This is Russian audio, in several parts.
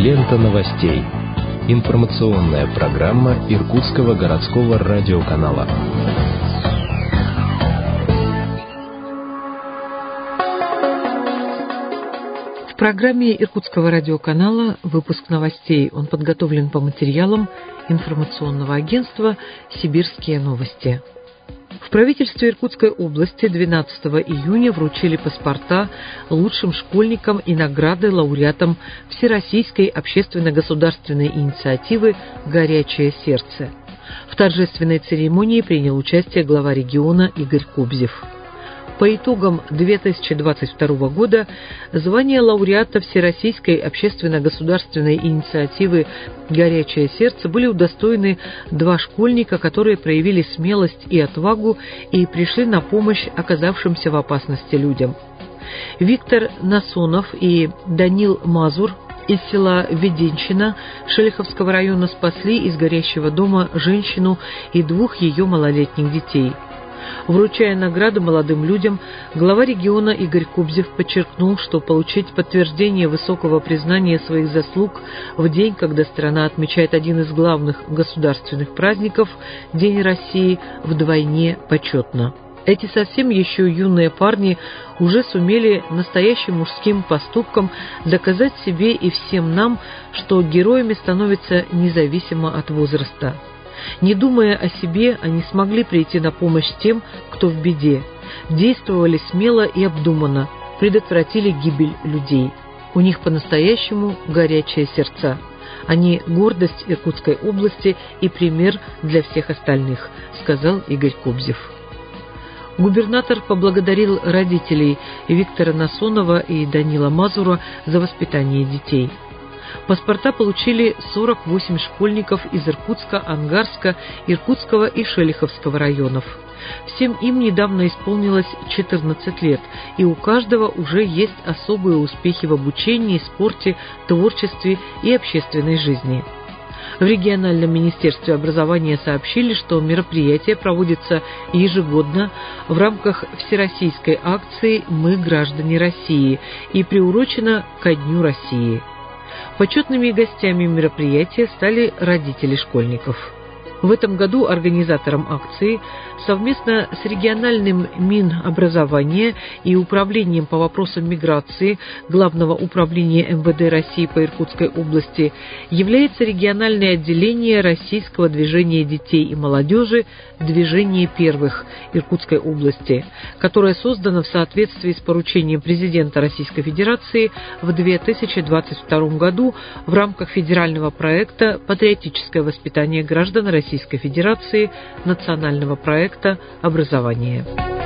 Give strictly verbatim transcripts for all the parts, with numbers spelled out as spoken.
Лента новостей. Информационная программа Иркутского городского радиоканала. В программе Иркутского радиоканала выпуск новостей. Он подготовлен по материалам информационного агентства «Сибирские новости». В правительстве Иркутской области двенадцатого июня вручили паспорта лучшим школьникам и награды лауреатам Всероссийской общественно-государственной инициативы «Горячее сердце». В торжественной церемонии принял участие глава региона Игорь Кобзев. По итогам две тысячи двадцать второго года звание лауреата Всероссийской общественно-государственной инициативы «Горячее сердце» были удостоены два школьника, которые проявили смелость и отвагу и пришли на помощь оказавшимся в опасности людям. Виктор Насонов и Данил Мазур из села Веденщина Шелиховского района спасли из горящего дома женщину и двух ее малолетних детей. Вручая награду молодым людям, глава региона Игорь Кобзев подчеркнул, что получить подтверждение высокого признания своих заслуг в день, когда страна отмечает один из главных государственных праздников – День России, вдвойне почетно. Эти совсем еще юные парни уже сумели настоящим мужским поступком доказать себе и всем нам, что героями становятся независимо от возраста. Не думая о себе, они смогли прийти на помощь тем, кто в беде, действовали смело и обдуманно, предотвратили гибель людей. У них по-настоящему горячие сердца. Они гордость Иркутской области и пример для всех остальных, сказал Игорь Кобзев. Губернатор поблагодарил родителей Виктора Насонова и Данила Мазура за воспитание детей. Паспорта получили сорок восемь школьников из Иркутска, Ангарска, Иркутского и Шелиховского районов. Всем им недавно исполнилось четырнадцать лет, и у каждого уже есть особые успехи в обучении, спорте, творчестве и общественной жизни. В региональном министерстве образования сообщили, что мероприятие проводится ежегодно в рамках всероссийской акции «Мы граждане России» и приурочено ко Дню России. Почетными гостями мероприятия стали родители школьников. В этом году организатором акции совместно с региональным Минобразования и Управлением по вопросам миграции Главного управления эм вэ дэ России по Иркутской области является региональное отделение Российского движения детей и молодежи «Движение первых» Иркутской области, которое создано в соответствии с поручением президента Российской Федерации в две тысячи двадцать втором году в рамках федерального проекта «Патриотическое воспитание граждан Российской Федерации», национального проекта образования.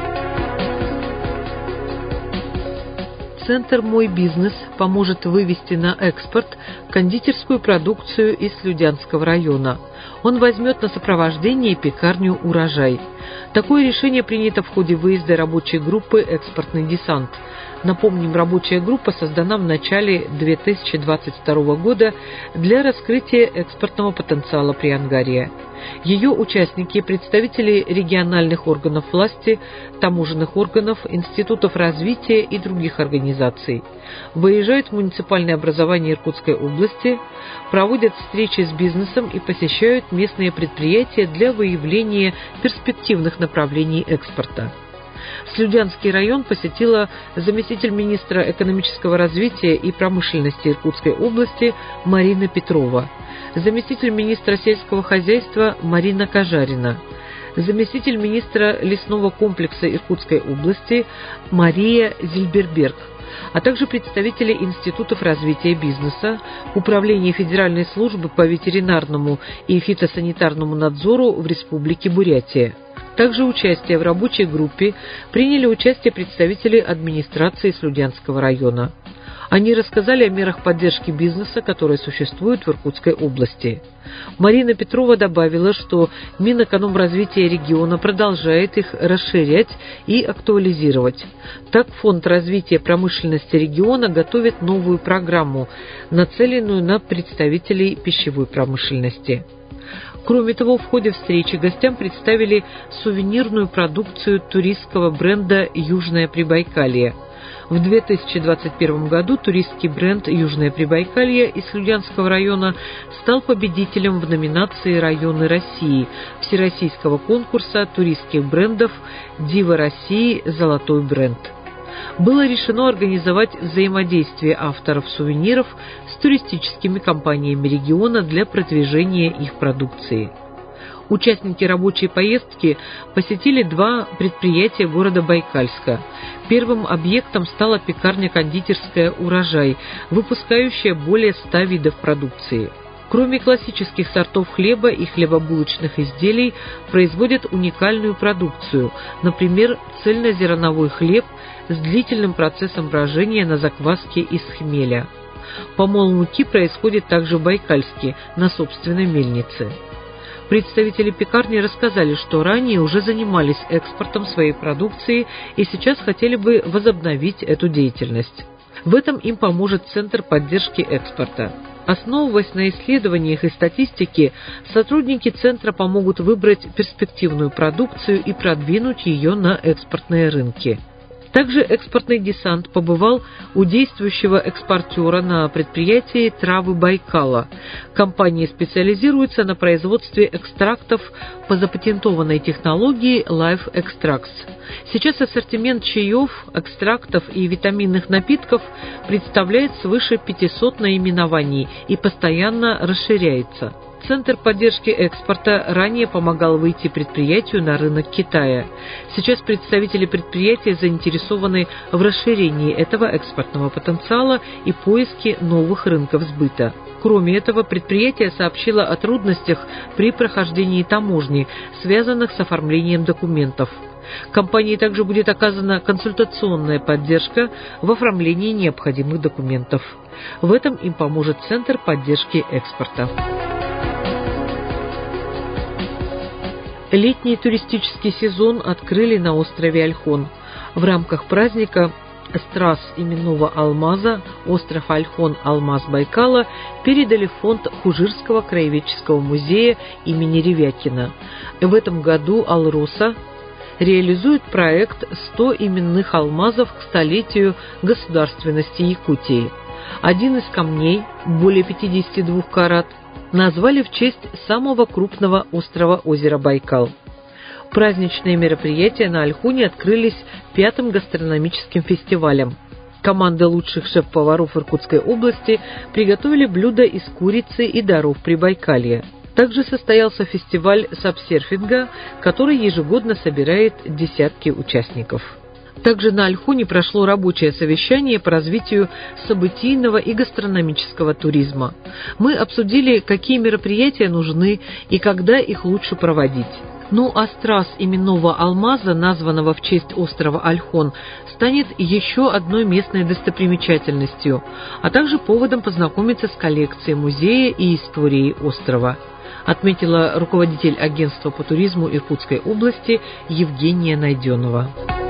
Центр «Мой бизнес» поможет вывести на экспорт кондитерскую продукцию из Слюдянского района. Он возьмет на сопровождение пекарню «Урожай». Такое решение принято в ходе выезда рабочей группы «Экспортный десант». Напомним, рабочая группа создана в начале две тысячи двадцать второго года для раскрытия экспортного потенциала Приангария. Ее участники – представители региональных органов власти, таможенных органов, институтов развития и других организаций. Выезжают в муниципальное образование Иркутской области, проводят встречи с бизнесом и посещают местные предприятия для выявления перспективных направлений экспорта. Слюдянский район посетила заместитель министра экономического развития и промышленности Иркутской области Марина Петрова, заместитель министра сельского хозяйства Марина Кожарина, заместитель министра лесного комплекса Иркутской области Мария Зильберберг, а также представители институтов развития бизнеса, Управления Федеральной службы по ветеринарному и фитосанитарному надзору в Республике Бурятия. Также участие в рабочей группе приняли участие представители администрации Слюдянского района. Они рассказали о мерах поддержки бизнеса, которые существуют в Иркутской области. Марина Петрова добавила, что Минэкономразвития региона продолжает их расширять и актуализировать. Так, Фонд развития промышленности региона готовит новую программу, нацеленную на представителей пищевой промышленности. Кроме того, в ходе встречи гостям представили сувенирную продукцию туристского бренда «Южное Прибайкалье». В две тысячи двадцать первом году туристский бренд «Южное Прибайкалье» из Слюдянского района стал победителем в номинации «Районы России» всероссийского конкурса туристских брендов «Дива России. Золотой бренд». Было решено организовать взаимодействие авторов сувениров с туристическими компаниями региона для продвижения их продукции. Участники рабочей поездки посетили два предприятия города Байкальска. Первым объектом стала пекарня-кондитерская «Урожай», выпускающая более ста видов продукции. Кроме классических сортов хлеба и хлебобулочных изделий, производят уникальную продукцию, например, цельнозерновой хлеб с длительным процессом брожения на закваске из хмеля. Помол муки происходит также в Байкальске, на собственной мельнице. Представители пекарни рассказали, что ранее уже занимались экспортом своей продукции и сейчас хотели бы возобновить эту деятельность. В этом им поможет Центр поддержки экспорта. Основываясь на исследованиях и статистике, сотрудники Центра помогут выбрать перспективную продукцию и продвинуть ее на экспортные рынки. Также экспортный десант побывал у действующего экспортера на предприятии «Травы Байкала». Компания специализируется на производстве экстрактов по запатентованной технологии Life Extracts. Сейчас ассортимент чаев, экстрактов и витаминных напитков представляет свыше пятисот наименований и постоянно расширяется. Центр поддержки экспорта ранее помогал выйти предприятию на рынок Китая. Сейчас представители предприятия заинтересованы в расширении этого экспортного потенциала и поиске новых рынков сбыта. Кроме этого, предприятие сообщило о трудностях при прохождении таможни, связанных с оформлением документов. Компании также будет оказана консультационная поддержка в оформлении необходимых документов. В этом им поможет Центр поддержки экспорта. Летний туристический сезон открыли на острове Ольхон. В рамках праздника страз именного алмаза остров Ольхон «Алмаз Байкала» передали в фонд Хужирского краеведческого музея имени Ревякина. В этом году «Алроса» реализует проект «сто именных алмазов к столетию государственности Якутии». Один из камней, более пятидесяти двух карат, назвали в честь самого крупного острова озера Байкал. Праздничные мероприятия на Ольхоне открылись пятым гастрономическим фестивалем. Команда лучших шеф-поваров Иркутской области приготовили блюда из курицы и даров Прибайкалья. Также состоялся фестиваль сапсерфинга, который ежегодно собирает десятки участников. Также на Ольхоне прошло рабочее совещание по развитию событийного и гастрономического туризма. Мы обсудили, какие мероприятия нужны и когда их лучше проводить. Ну а страз именного алмаза, названного в честь острова Ольхон, станет еще одной местной достопримечательностью, а также поводом познакомиться с коллекцией музея и историей острова, отметила руководитель агентства по туризму Иркутской области Евгения Найденова.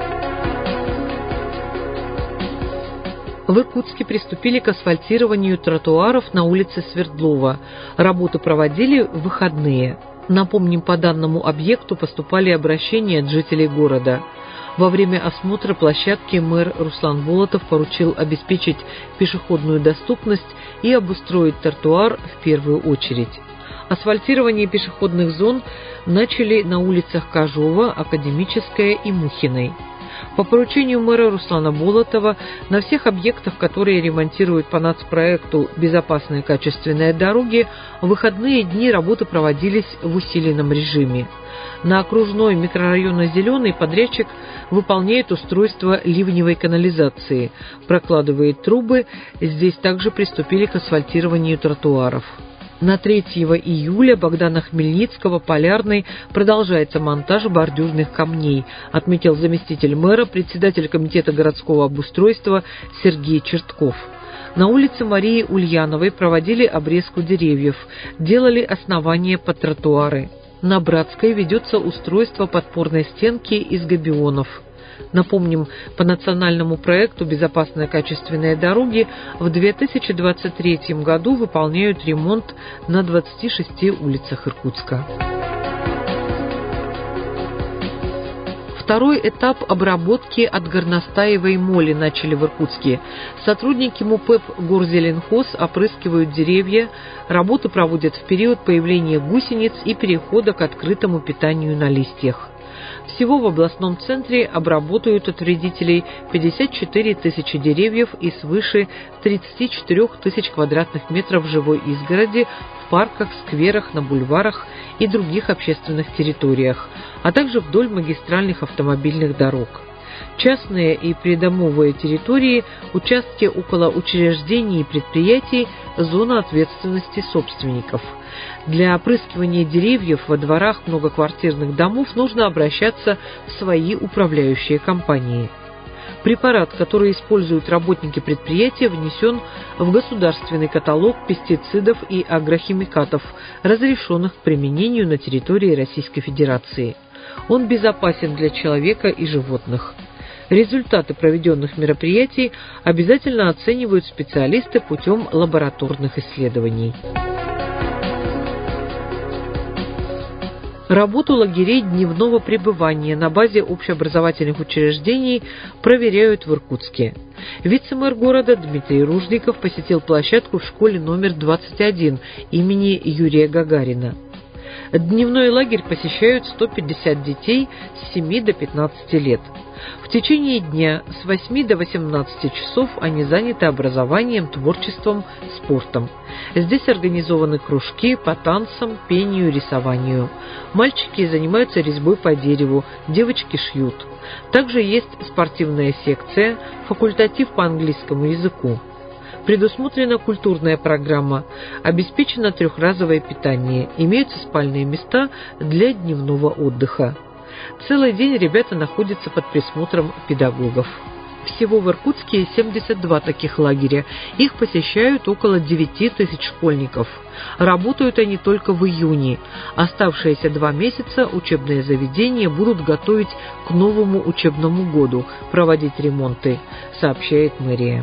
В Иркутске приступили к асфальтированию тротуаров на улице Свердлова. Работы проводили в выходные. Напомним, по данному объекту поступали обращения от жителей города. Во время осмотра площадки мэр Руслан Болотов поручил обеспечить пешеходную доступность и обустроить тротуар в первую очередь. Асфальтирование пешеходных зон начали на улицах Кожова, Академическая и Мухиной. По поручению мэра Руслана Болотова на всех объектах, которые ремонтируют по нацпроекту «Безопасные качественные дороги», в выходные дни работы проводились в усиленном режиме. На окружной микрорайона «Зеленый» подрядчик выполняет устройство ливневой канализации, прокладывает трубы, здесь также приступили к асфальтированию тротуаров. На третьего июля Богдана Хмельницкого, Полярной, продолжается монтаж бордюрных камней, отметил заместитель мэра, председатель комитета городского обустройства Сергей Чертков. На улице Марии Ульяновой проводили обрезку деревьев, делали основания под тротуары. На Братской ведется устройство подпорной стенки из габионов. Напомним, по национальному проекту «Безопасные качественные дороги» в две тысячи двадцать третьем году выполняют ремонт на двадцати шести улицах Иркутска. Второй этап обработки от горностаевой моли начали в Иркутске. Сотрудники МУПЭП «Горзеленхоз» опрыскивают деревья. Работы проводят в период появления гусениц и перехода к открытому питанию на листьях. Всего в областном центре обработают от вредителей пятьдесят четыре тысячи деревьев и свыше тридцать четыре тысячи квадратных метров живой изгороди в парках, скверах, на бульварах и других общественных территориях, а также вдоль магистральных автомобильных дорог. Частные и придомовые территории, участки около учреждений и предприятий – зона ответственности собственников. Для опрыскивания деревьев во дворах многоквартирных домов нужно обращаться в свои управляющие компании. Препарат, который используют работники предприятия, внесен в государственный каталог пестицидов и агрохимикатов, разрешенных к применению на территории Российской Федерации. Он безопасен для человека и животных. Результаты проведенных мероприятий обязательно оценивают специалисты путем лабораторных исследований. Работу лагерей дневного пребывания на базе общеобразовательных учреждений проверяют в Иркутске. Вице-мэр города Дмитрий Ружников посетил площадку в школе номер двадцать один имени Юрия Гагарина. Дневной лагерь посещают сто пятьдесят детей с семи до пятнадцати лет. В течение дня с восьми до восемнадцати часов они заняты образованием, творчеством, спортом. Здесь организованы кружки по танцам, пению, рисованию. Мальчики занимаются резьбой по дереву, девочки шьют. Также есть спортивная секция, факультатив по английскому языку. Предусмотрена культурная программа, обеспечено трехразовое питание, имеются спальные места для дневного отдыха. Целый день ребята находятся под присмотром педагогов. Всего в Иркутске семьдесят два таких лагеря. Их посещают около девяти тысяч школьников. Работают они только в июне. Оставшиеся два месяца учебные заведения будут готовить к новому учебному году, проводить ремонты, сообщает мэрия.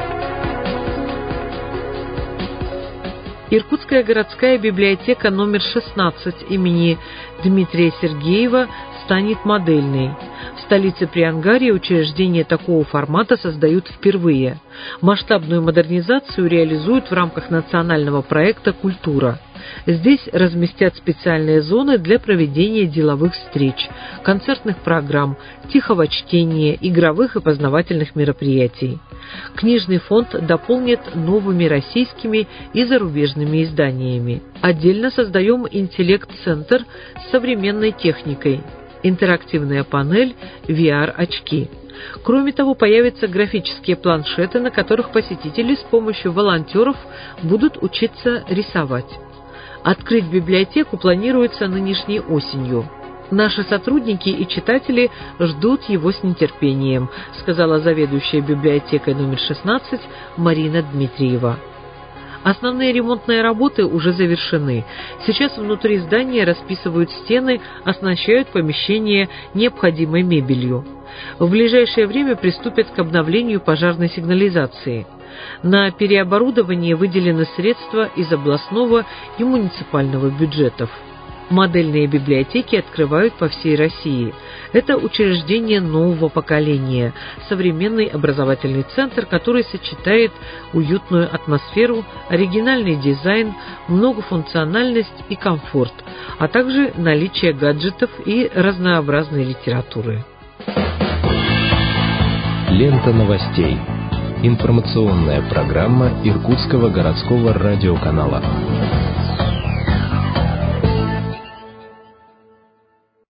Иркутская городская библиотека номер шестнадцать имени Дмитрия Сергеева станет модельной. В столице Приангарья учреждения такого формата создают впервые. Масштабную модернизацию реализуют в рамках национального проекта «Культура». Здесь разместят специальные зоны для проведения деловых встреч, концертных программ, тихого чтения, игровых и познавательных мероприятий. Книжный фонд дополнят новыми российскими и зарубежными изданиями. Отдельно создаем интеллект-центр с современной техникой, интерактивная панель, ви ар-очки. Кроме того, появятся графические планшеты, на которых посетители с помощью волонтеров будут учиться рисовать. Открыть библиотеку планируется нынешней осенью. Наши сотрудники и читатели ждут его с нетерпением, сказала заведующая библиотекой номер шестнадцать Марина Дмитриева. Основные ремонтные работы уже завершены. Сейчас внутри здания расписывают стены, оснащают помещение необходимой мебелью. В ближайшее время приступят к обновлению пожарной сигнализации. На переоборудование выделены средства из областного и муниципального бюджетов. Модельные библиотеки открывают по всей России. Это учреждение нового поколения, современный образовательный центр, который сочетает уютную атмосферу, оригинальный дизайн, многофункциональность и комфорт, а также наличие гаджетов и разнообразной литературы. Лента новостей. Информационная программа Иркутского городского радиоканала.